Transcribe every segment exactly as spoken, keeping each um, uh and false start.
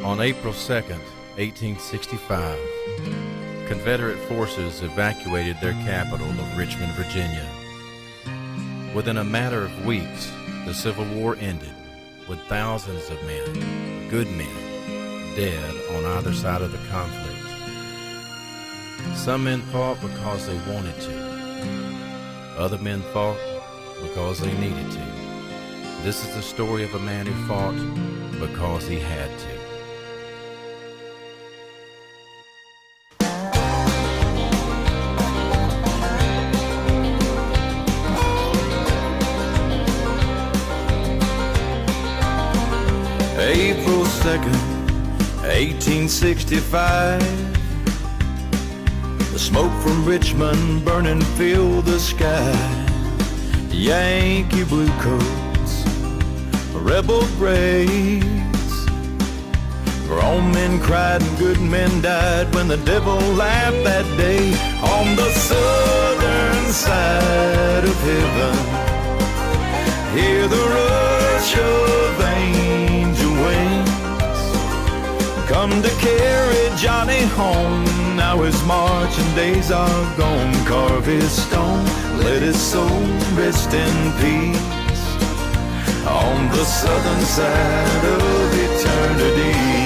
On April second, eighteen sixty-five, Confederate forces evacuated their capital of Richmond, Virginia. Within a matter of weeks, the Civil War ended, with thousands of men, good men, dead on either side of the conflict. Some men fought because they wanted to. Other men fought because they needed to. This is the story of a man who fought because he had to. April second, eighteen sixty-five. The smoke from Richmond burning filled the sky. Yankee blue coats, rebel graves. Grown men cried and good men died when the devil laughed that day. On the southern side of heaven, hear the rush of angel wings come to carry Johnny home. Now his marching days are gone. Carve his stone, let his soul rest in peace on the southern side of eternity.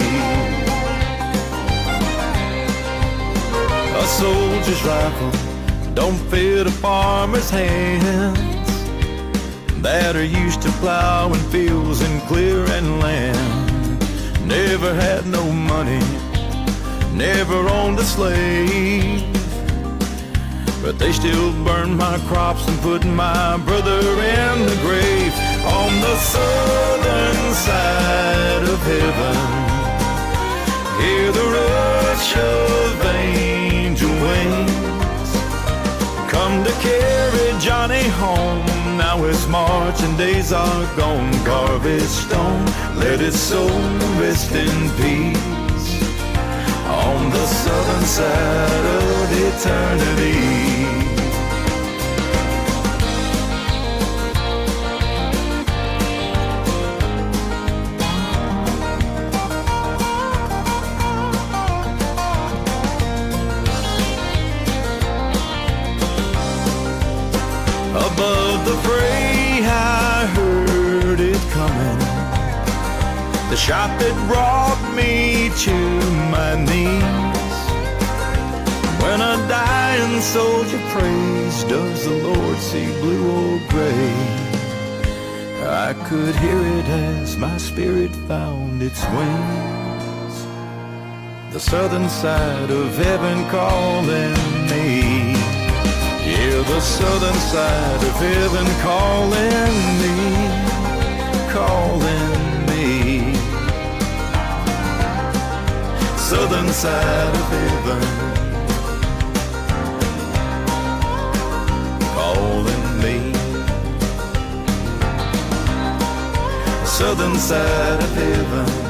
A soldier's rifle don't fit a farmer's hands that are used to plowing fields and clearing land. Never had no money, never owned a slave, but they still burned my crops and put my brother in the grave. On the southern side of heaven, hear the rush of angel wings come to carry Johnny home. Now his marching days are gone. Carve his stone, let his soul rest in peace on the southern side of eternity. Above the fray I heard it coming, the shot that brought me to my knees. When a dying soldier prays, does the Lord see blue or gray? I could hear it as my spirit found its wings. The southern side of heaven calling me. Hear the southern side of heaven calling me, calling me. Southern side of heaven calling me. Southern side of heaven